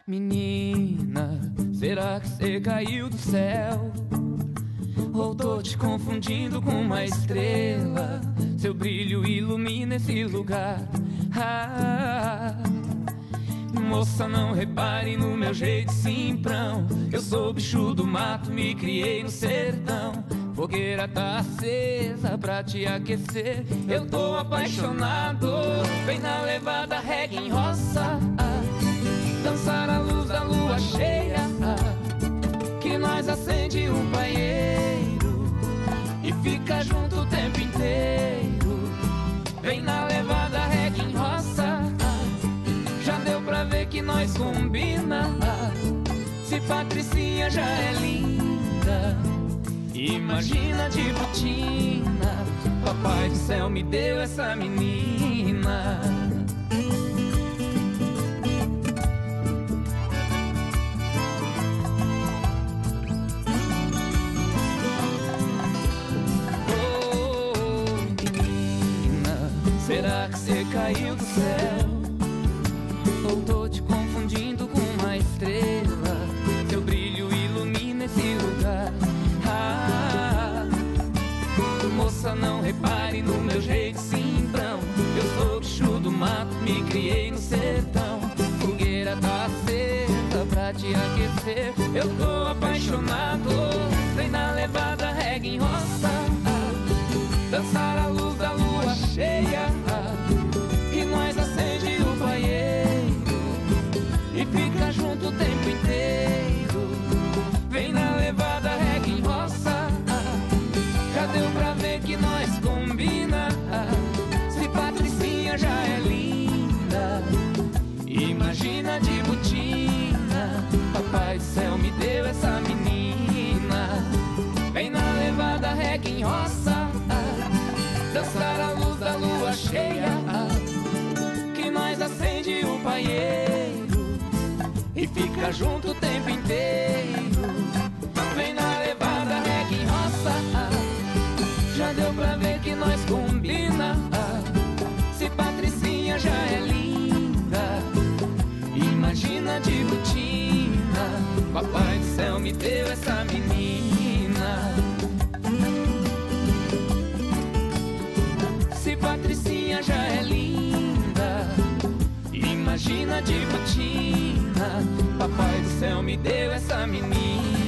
Menina, será que você caiu do céu? Ou tô te confundindo com uma estrela? Seu brilho ilumina esse lugar. Moça, não repare no meu jeito simprão. Eu sou bicho do mato, me criei no sertão. Fogueira tá acesa pra te aquecer. Eu tô apaixonado, vem na levada reggae em roça. Dançar à luz da lua cheia, que nós acende um paieiro e fica junto o tempo inteiro. Vem na levada reggae em roça, já deu pra ver que nós combina. Se Patricinha já é linda, imagina de botina. Papai do céu me deu essa menina. Será que você caiu do céu? Ou tô te confundindo com uma estrela? Seu brilho ilumina esse lugar. Moça, não repare no meu jeito simprão. Eu sou bicho do mato, me criei no sertão. Fogueira tá acesa pra te aquecer. Eu tô apaixonado, vem na levada reggae em roça. Dançar à luz da lua cheia, que nós acende o paieiro e fica junto o tempo inteiro. Vem na levada reggae em roça, já deu pra ver que nós combina. Se Patricinha já é linda, imagina de botina. Papai do céu me deu essa menina. Vem na levada reggae em roça, dançar à luz da lua cheia, que nós acende o paieiro e fica junto o tempo inteiro. Vem na levada reggae em roça, já deu pra ver que nós combina. Se Patricinha já é linda, imagina de botina. Papai do céu me deu essa menina. Se Patricinha já é linda, imagina de botina. Papai do céu me deu essa menina.